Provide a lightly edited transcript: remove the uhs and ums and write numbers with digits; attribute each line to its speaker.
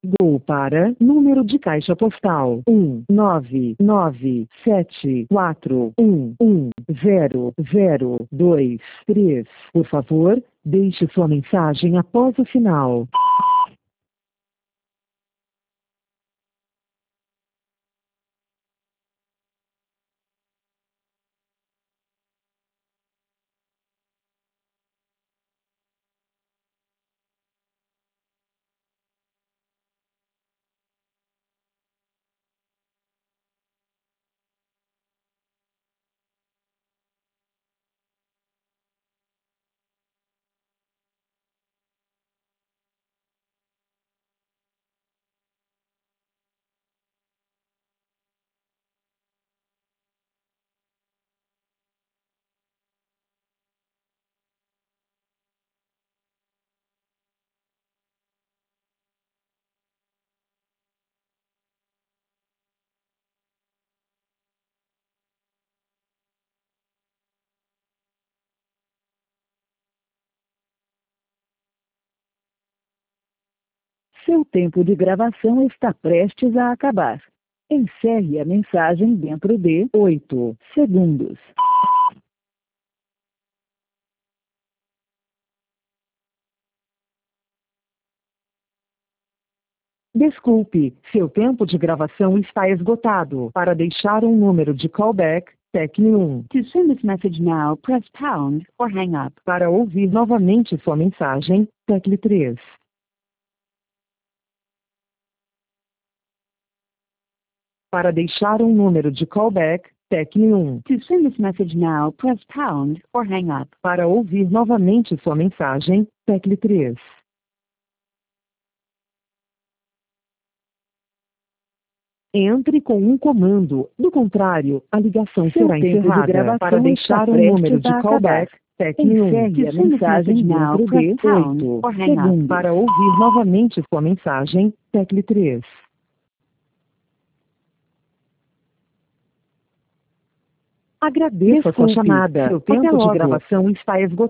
Speaker 1: Ligou para número de caixa postal 19974110023. Por favor, deixe sua mensagem após o sinal. Seu tempo de gravação está prestes a acabar. Encerre a mensagem dentro de 8 segundos. Desculpe, seu tempo de gravação está esgotado. Para deixar um número de callback, tecle 1. To send this message now, press pound or hang up. Para ouvir novamente sua mensagem, tecle 3. Para deixar um número de callback, tecle 1. To send this message now, press pound or hang up. Para ouvir novamente sua mensagem, tecle 3. Entre com um comando, do contrário, a ligação será encerrada. Para deixar um número de callback, tecle 1. Encerre a mensagem dentro de 8 segundos. Para ouvir novamente sua mensagem, tecle 3. Agradeço a sua chamada. Seu tempo de gravação está esgotado.